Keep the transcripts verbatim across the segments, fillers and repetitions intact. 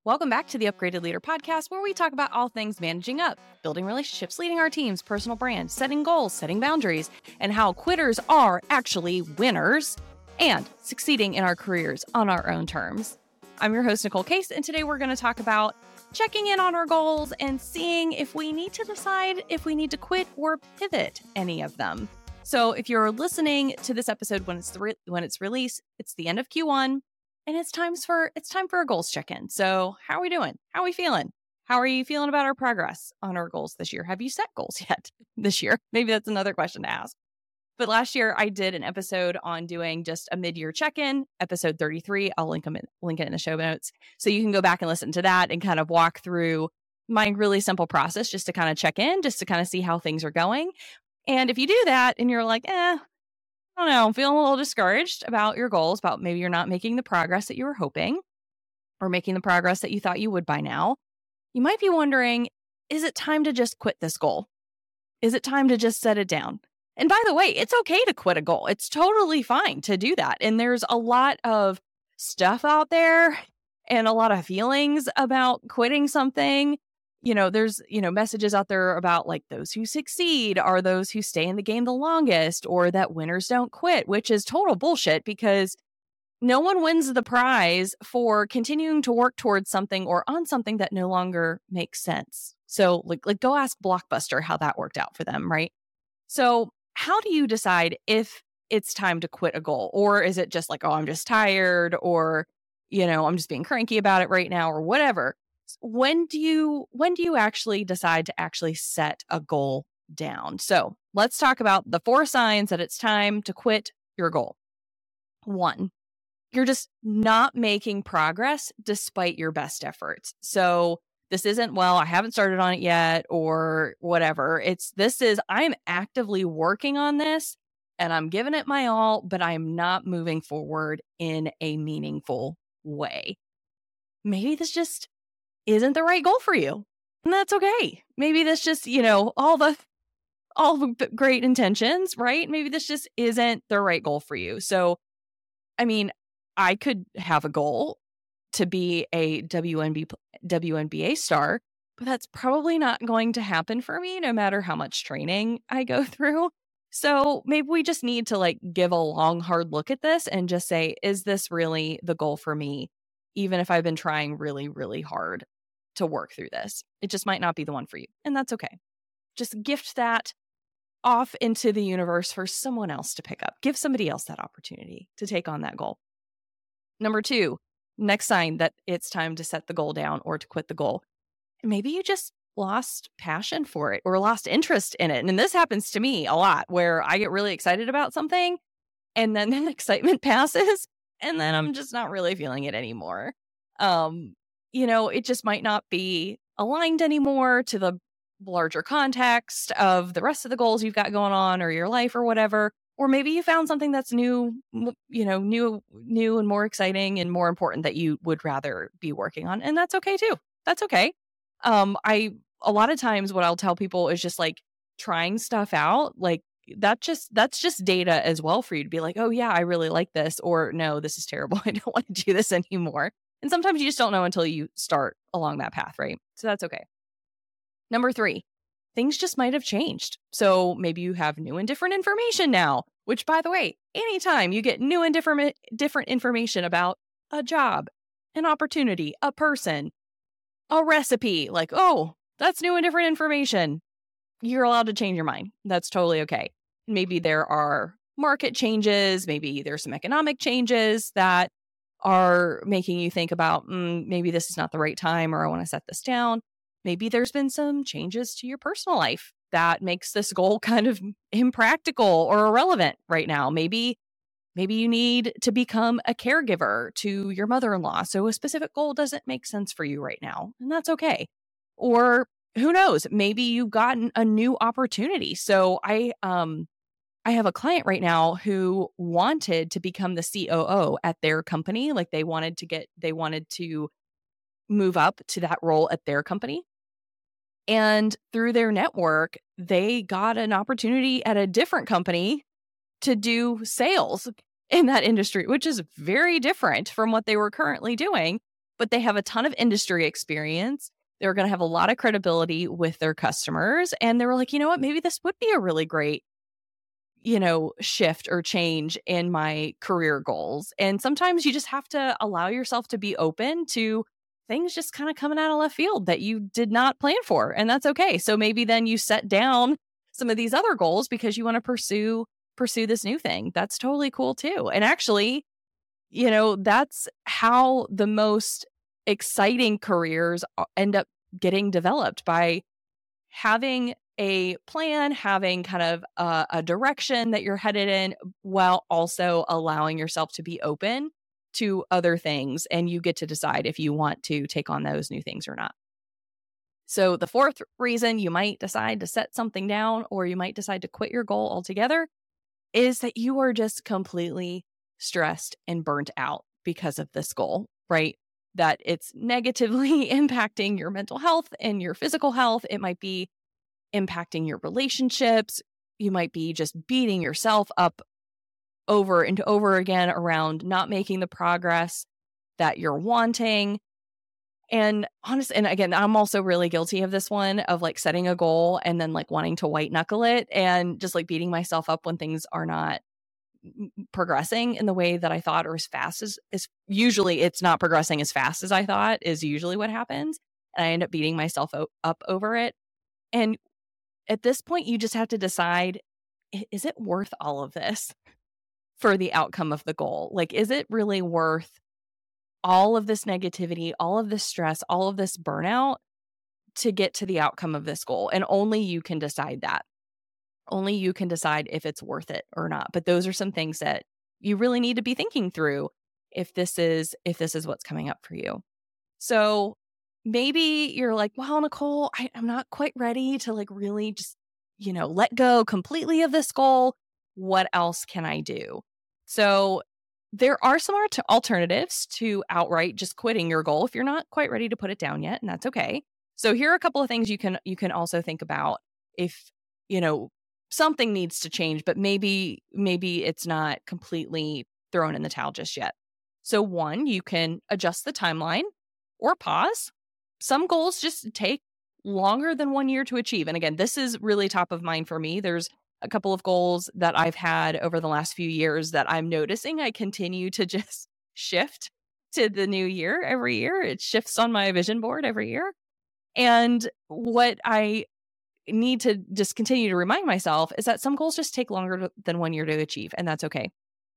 Welcome back to the Upgraded Leader podcast, where we talk about all things managing up, building relationships, leading our teams, personal brand, setting goals, setting boundaries, and how quitters are actually winners and succeeding in our careers on our own terms. I'm your host, Nicole Case, and today we're going to talk about checking in on our goals and seeing if we need to decide if we need to quit or pivot any of them. So if you're listening to this episode when it's the re- when it's released, it's the end of Q one. And it's time for it's time for a goals check-in. So how are we doing? How are we feeling? How are you feeling about our progress on our goals this year? Have you set goals yet this year? Maybe that's another question to ask. But last year I did an episode on doing just a mid-year check-in, episode thirty-three. I'll link them in, link it in the show notes. So you can go back and listen to that and kind of walk through my really simple process just to kind of check in, just to kind of see how things are going. And if you do that and you're like, eh, I don't know, I'm feeling a little discouraged about your goals, about maybe you're not making the progress that you were hoping or making the progress that you thought you would by now, you might be wondering, is it time to just quit this goal? Is it time to just set it down? And by the way, it's okay to quit a goal. It's totally fine to do that. And there's a lot of stuff out there and a lot of feelings about quitting something. You know, there's, you know, messages out there about like those who succeed are those who stay in the game the longest, or that winners don't quit, which is total bullshit because no one wins the prize for continuing to work towards something or on something that no longer makes sense. So like, like go ask Blockbuster how that worked out for them, right? So how do you decide if it's time to quit a goal? Or is it just like, oh, I'm just tired, or, you know, I'm just being cranky about it right now, or whatever? When do you when do you actually decide to actually set a goal down? So let's talk about the four signs that it's time to quit your goal. One, you're just not making progress despite your best efforts. So this isn't, well, I haven't started on it yet or whatever. It's this is, I'm actively working on this and I'm giving it my all, but I'm not moving forward in a meaningful way. Maybe this just isn't the right goal for you. And that's okay. Maybe this just, you know, all the all the great intentions, right? Maybe this just isn't the right goal for you. So, I mean, I could have a goal to be a W N B A, W N B A star, but that's probably not going to happen for me no matter how much training I go through. So maybe we just need to like give a long, hard look at this and just say, is this really the goal for me? Even if I've been trying really, really hard to work through this, it just might not be the one for you. And that's okay. Just gift that off into the universe for someone else to pick up. Give somebody else that opportunity to take on that goal. Number two, next sign that it's time to set the goal down or to quit the goal. Maybe you just lost passion for it or lost interest in it. And this happens to me a lot where I get really excited about something and then the excitement passes and then I'm just not really feeling it anymore. Um, you know, it just might not be aligned anymore to the larger context of the rest of the goals you've got going on or your life or whatever. Or maybe you found something that's new, you know, new, new and more exciting and more important that you would rather be working on. And that's okay too. That's okay. Um, I, a lot of times what I'll tell people is just like trying stuff out, like that just, that's just data as well for you to be like, oh yeah, I really like this, or no, this is terrible. I don't want to do this anymore. And sometimes you just don't know until you start along that path, right? So that's okay. Number three, things just might have changed. So maybe you have new and different information now, which by the way, anytime you get new and different, different information about a job, an opportunity, a person, a recipe, like, oh, that's new and different information, you're allowed to change your mind. That's totally okay. Maybe there are market changes. Maybe there's some economic changes that are making you think about, mm, maybe this is not the right time, or I want to set this down. Maybe there's been some changes to your personal life that makes this goal kind of impractical or irrelevant right now. Maybe, maybe you need to become a caregiver to your mother-in-law. So a specific goal doesn't make sense for you right now, and that's okay. Or who knows, maybe you've gotten a new opportunity. So I, um, I have a client right now who wanted to become the C O O at their company. Like they wanted to get, they wanted to move up to that role at their company. And through their network, they got an opportunity at a different company to do sales in that industry, which is very different from what they were currently doing. but they have a ton of industry experience. They're going to have a lot of credibility with their customers. And they were like, you know what, maybe this would be a really great, you know, shift or change in my career goals. And sometimes you just have to allow yourself to be open to things just kind of coming out of left field that you did not plan for. And that's okay. So maybe then you set down some of these other goals because you want to pursue pursue this new thing. That's totally cool too. And actually, you know, that's how the most exciting careers end up getting developed, by having a plan, having kind of a, a direction that you're headed in, while also allowing yourself to be open to other things. And you get to decide if you want to take on those new things or not. So the fourth reason you might decide to set something down, or you might decide to quit your goal altogether, is that you are just completely stressed and burnt out because of this goal, right? That it's negatively impacting your mental health and your physical health. It might be impacting your relationships. You might be just beating yourself up over and over again around not making the progress that you're wanting. And honestly, and again, I'm also really guilty of this one, of like setting a goal and then like wanting to white knuckle it and just like beating myself up when things are not progressing in the way that I thought, or as fast as, as usually it's not progressing as fast as I thought is usually what happens. And I end up beating myself o- up over it. And at this point, you just have to decide, is it worth all of this for the outcome of the goal? Like, is it really worth all of this negativity, all of this stress, all of this burnout to get to the outcome of this goal? And only you can decide that. Only you can decide if it's worth it or not. But those are some things that you really need to be thinking through if this is if this is what's coming up for you. So maybe you're like, well, Nicole, I, I'm not quite ready to like really just, you know, let go completely of this goal. What else can I do? So there are some art- alternatives to outright just quitting your goal if you're not quite ready to put it down yet, and that's okay. So here are a couple of things you can you can also think about if, you know, something needs to change, but maybe maybe it's not completely thrown in the towel just yet. So one, you can adjust the timeline or pause. Some goals just take longer than one year to achieve. And again, this is really top of mind for me. There's a couple of goals that I've had over the last few years that I'm noticing I continue to just shift to the new year every year. It shifts on my vision board every year. And what I need to just continue to remind myself is that some goals just take longer to, than one year to achieve. And that's okay.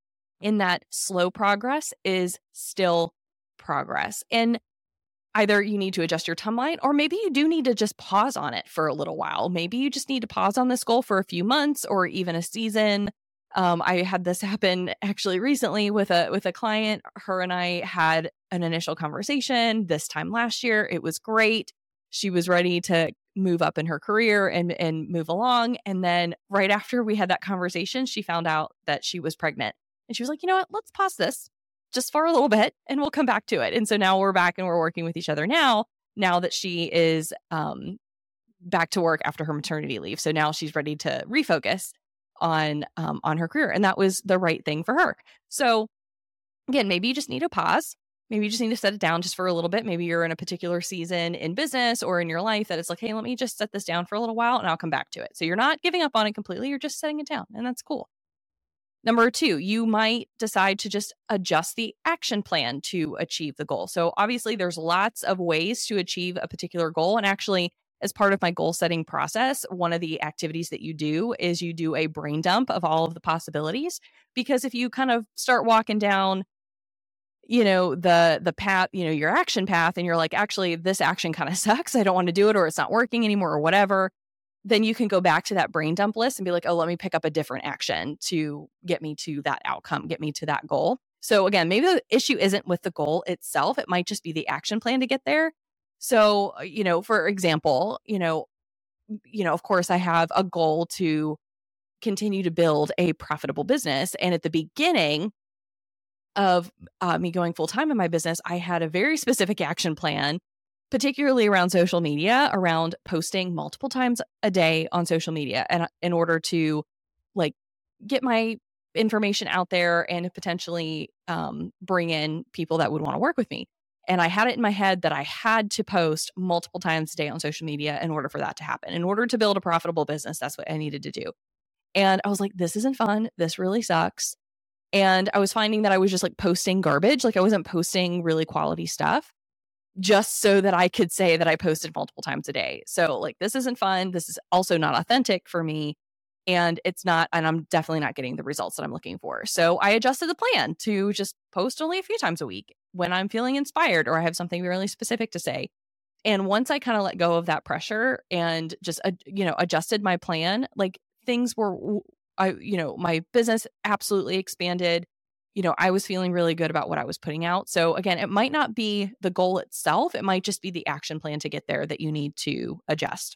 In that slow progress is still progress. And either you need to adjust your timeline, or maybe you do need to just pause on it for a little while. Maybe you just need to pause on this goal for a few months or even a season. Um, I had this happen actually recently with a with a client. Her and I had an initial conversation this time last year. It was great. She was ready to move up in her career and and move along. And then right after we had that conversation, she found out that she was pregnant. And she was like, you know what, let's pause this just for a little bit and we'll come back to it. And so now we're back and we're working with each other now, now that she is um, back to work after her maternity leave. So now she's ready to refocus on, um, on her career. And that was the right thing for her. So again, maybe you just need to pause. Maybe you just need to set it down just for a little bit. Maybe you're in a particular season in business or in your life that it's like, hey, let me just set this down for a little while and I'll come back to it. So you're not giving up on it completely. You're just setting it down, and that's cool. Number two, you might decide to just adjust the action plan to achieve the goal. So obviously there's lots of ways to achieve a particular goal. And actually, as part of my goal setting process, one of the activities that you do is you do a brain dump of all of the possibilities. Because if you kind of start walking down, you know, the the path, you know, your action path, and you're like, actually, this action kind of sucks. I don't want to do it, or it's not working anymore, or whatever. Then you can go back to that brain dump list and be like, oh, let me pick up a different action to get me to that outcome, get me to that goal. So again, maybe the issue isn't with the goal itself. It might just be the action plan to get there. So, you know, for example, you know, you know, of course I have a goal to continue to build a profitable business. And at the beginning of uh, me going full time in my business, I had a very specific action plan, particularly around social media, around posting multiple times a day on social media, and in order to like get my information out there and potentially um, bring in people that would want to work with me. And I had it in my head that I had to post multiple times a day on social media in order for that to happen. In order to build a profitable business, that's what I needed to do. And I was like, this isn't fun. This really sucks. And I was finding that I was just like posting garbage. Like I wasn't posting really quality stuff just so that I could say that I posted multiple times a day. So like, this isn't fun. This is also not authentic for me. And it's not, and I'm definitely not getting the results that I'm looking for. So I adjusted the plan to just post only a few times a week when I'm feeling inspired or I have something really specific to say. And once I kind of let go of that pressure and just, uh, you know, adjusted my plan, like things were, I, you know, my business absolutely expanded. You know, I was feeling really good about what I was putting out. So again, it might not be the goal itself. It might just be the action plan to get there that you need to adjust.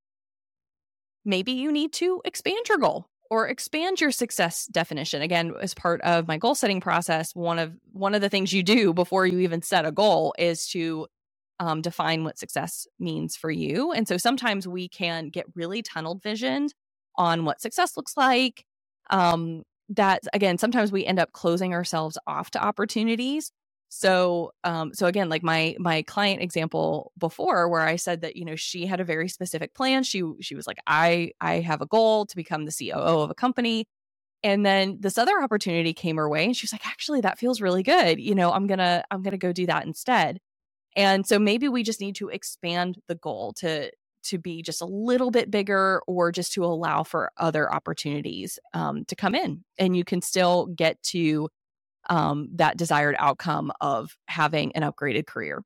Maybe you need to expand your goal or expand your success definition. Again, as part of my goal setting process, one of one of the things you do before you even set a goal is to um, define what success means for you. And so sometimes we can get really tunnel visioned on what success looks like. Um, that again, sometimes we end up closing ourselves off to opportunities. So, um, so again, like my my client example before, where I said that, you know, she had a very specific plan. She she was like, I I have a goal to become the C O O of a company, and then this other opportunity came her way, and she was like, actually, that feels really good. You know, I'm gonna I'm gonna go do that instead. And so maybe we just need to expand the goal to to be just a little bit bigger, or just to allow for other opportunities um, to come in, and you can still get to um, that desired outcome of having an upgraded career.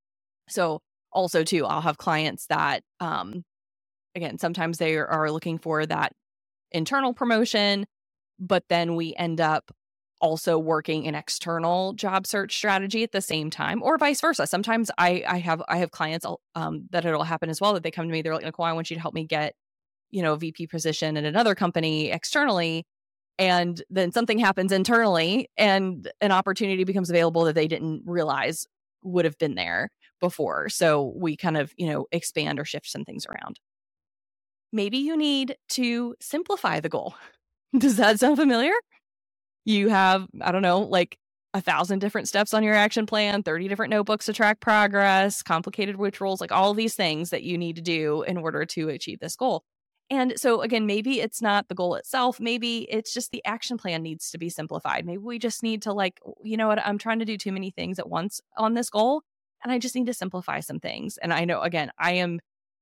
So also too, I'll have clients that, um, again, sometimes they are looking for that internal promotion, but then we end up also working an external job search strategy at the same time, or vice versa. Sometimes I, I have, I have clients um, that it'll happen as well, that they come to me, they're like, Nicole, I want you to help me get, you know, a V P position at another company externally. And then something happens internally and an opportunity becomes available that they didn't realize would have been there before. So we kind of, you know, expand or shift some things around. Maybe you need to simplify the goal. Does that sound familiar? You have, I don't know, like a thousand different steps on your action plan, thirty different notebooks to track progress, complicated rituals, like all these things that you need to do in order to achieve this goal. And so again, maybe it's not the goal itself. Maybe it's just the action plan needs to be simplified. Maybe we just need to like, you know what, I'm trying to do too many things at once on this goal, and I just need to simplify some things. And I know, again, I am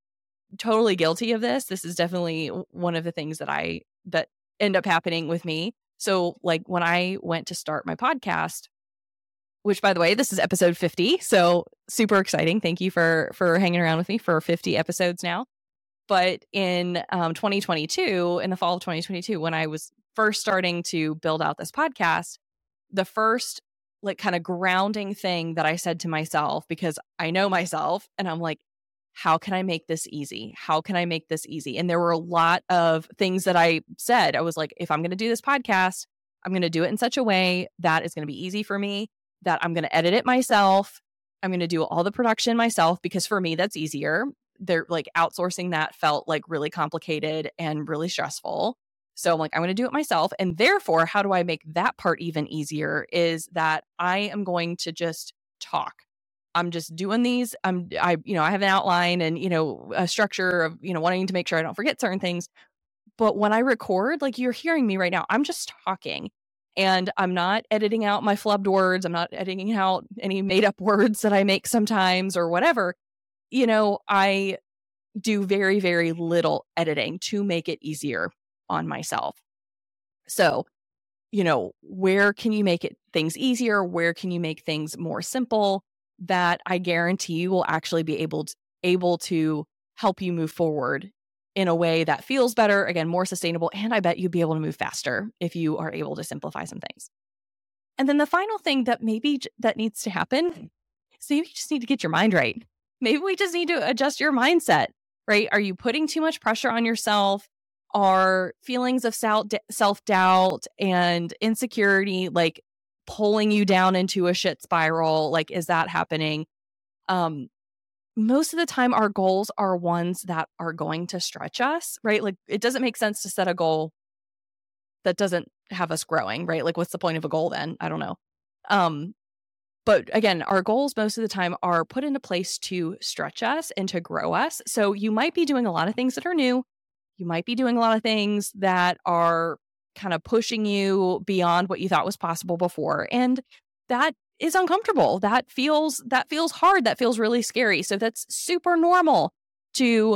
totally guilty of this. This is definitely one of the things that I, that end up happening with me. So like when I went to start my podcast, which by the way, this is episode fifty. So super exciting. Thank you for, for hanging around with me for fifty episodes now. But in um, twenty twenty-two, in the fall of twenty twenty-two, when I was first starting to build out this podcast, the first like kind of grounding thing that I said to myself, because I know myself, and I'm like, how can I make this easy? How can I make this easy? And there were a lot of things that I said. I was like, if I'm going to do this podcast, I'm going to do it in such a way that is going to be easy for me, that I'm going to edit it myself. I'm going to do all the production myself, because for me, that's easier. They're like outsourcing that felt like really complicated and really stressful. So I'm like, I'm going to do it myself. And therefore, how do I make that part even easier is that I am going to just talk. I'm just doing these. I'm, I, you know, I have an outline and, you know, a structure of, you know, wanting to make sure I don't forget certain things. But when I record, like you're hearing me right now, I'm just talking, and I'm not editing out my flubbed words. I'm not editing out any made up words that I make sometimes or whatever. You know, I do very, very little editing to make it easier on myself. So, you know, where can you make it things easier? Where can you make things more simple that I guarantee you will actually be able to, able to help you move forward in a way that feels better, again, more sustainable, and I bet you'd be able to move faster if you are able to simplify some things. And then the final thing that maybe j- that needs to happen is maybe you just need to get your mind right. Maybe we just need to adjust your mindset, right? Are you putting too much pressure on yourself? Are feelings of self-doubt and insecurity like pulling you down into a shit spiral? Like, is that happening? Um, most of the time, our goals are ones that are going to stretch us, right? Like, it doesn't make sense to set a goal that doesn't have us growing, right? Like, what's the point of a goal then? I don't know. Um, But again, our goals most of the time are put into place to stretch us and to grow us. So you might be doing a lot of things that are new. You might be doing a lot of things that are kind of pushing you beyond what you thought was possible before. And that is uncomfortable. That feels that feels hard. That feels really scary. So that's super normal to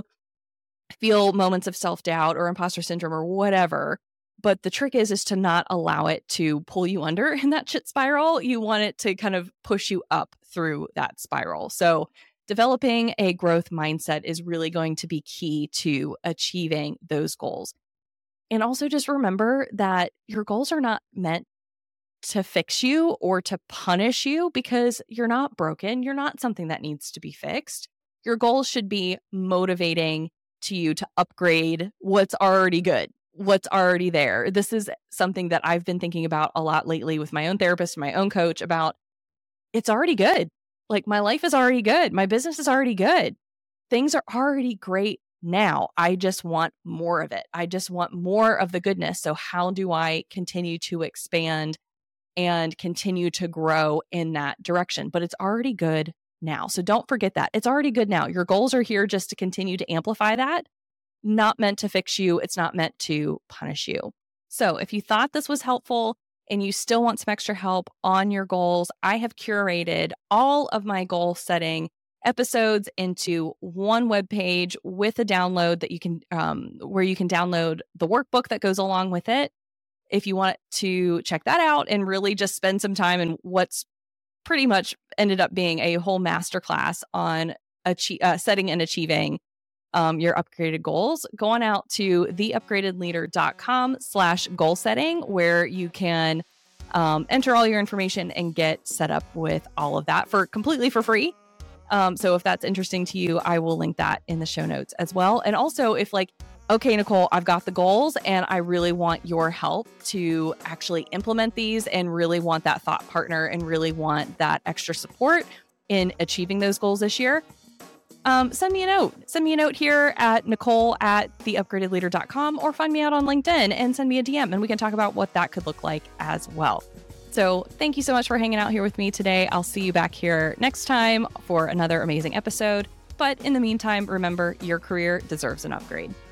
feel moments of self-doubt or imposter syndrome or whatever. But the trick is, is to not allow it to pull you under in that shit spiral. You want it to kind of push you up through that spiral. So developing a growth mindset is really going to be key to achieving those goals. And also just remember that your goals are not meant to fix you or to punish you, because you're not broken. You're not something that needs to be fixed. Your goals should be motivating to you to upgrade what's already good, what's already there. This is something that I've been thinking about a lot lately with my own therapist, my own coach, about it's already good. Like, my life is already good. My business is already good. Things are already great now. I just want more of it. I just want more of the goodness. So how do I continue to expand and continue to grow in that direction? But it's already good now. So don't forget that. It's already good now. Your goals are here just to continue to amplify that. Not meant to fix you. It's not meant to punish you. So if you thought this was helpful and you still want some extra help on your goals, I have curated all of my goal setting episodes into one webpage with a download that you can, um, where you can download the workbook that goes along with it. If you want to check that out and really just spend some time in what's pretty much ended up being a whole masterclass on achieve, uh, setting and achieving um, your upgraded goals, go on out to theupgradedleader.com slash goal setting, where you can um, enter all your information and get set up with all of that for completely for free. Um, so if that's interesting to you, I will link that in the show notes as well. And also, if like, okay, Nicole, I've got the goals and I really want your help to actually implement these and really want that thought partner and really want that extra support in achieving those goals this year, um, send me a note. Send me a note here at Nicole at the upgraded leader dot com, or find me out on LinkedIn and send me a D M, and we can talk about what that could look like as well. So thank you so much for hanging out here with me today. I'll see you back here next time for another amazing episode. But in the meantime, remember, your career deserves an upgrade.